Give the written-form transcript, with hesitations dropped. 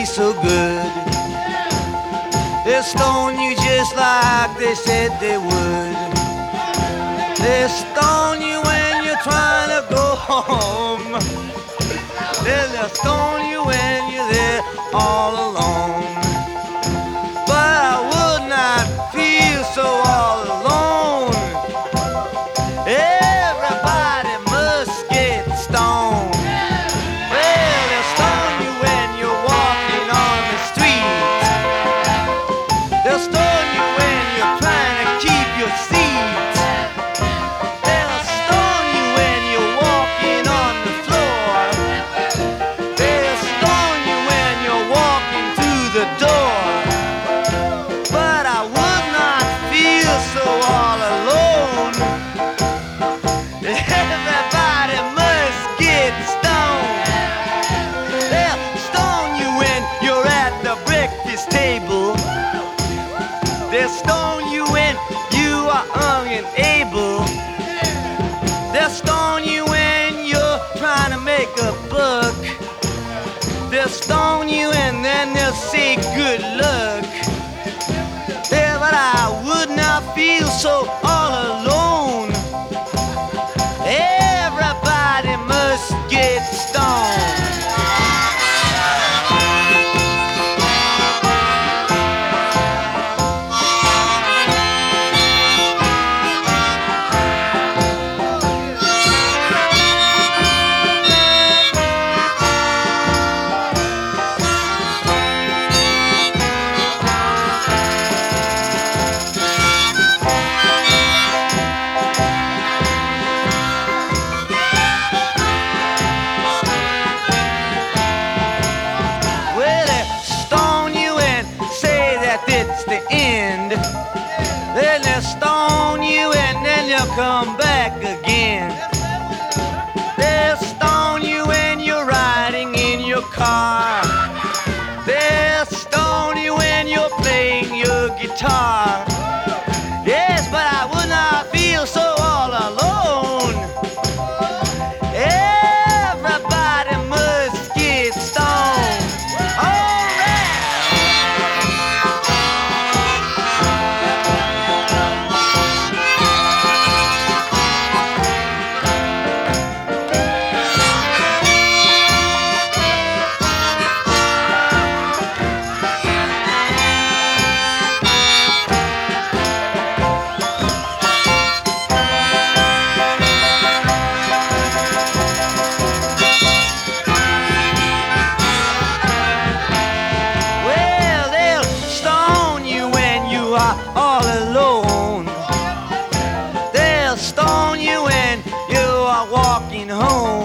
be so good. They'll stone you just like they said they would. They'll stone you when you're trying to go home. They'll stone you when you're there all alone. But I would not feel so all alone. Everybody must get stoned. Well, they'll stone you when you're walking on the street. They'll stone you when you're trying to keep your seat. They'll stone you when you're walking on the floor. They'll stone you when you're walking through the door. But I would not feel so all alone. Everybody must get stoned. They'll stone you when you're at the breakfast table. They'll stone you when you are unable. They'll stone you when you're trying to make a buck. They'll stone you and then they'll say good luck. Yeah, but I would not feel so all alone. Everybody must get stoned. It's the end. Then they'll stone you and then you'll come back again. They'll stone you when you're riding in your car. They'll stone you when you're playing your guitar. Yes, but I would not feel so all alone. Everybody must get stoned. All alone. They'll stone you when you are walking home.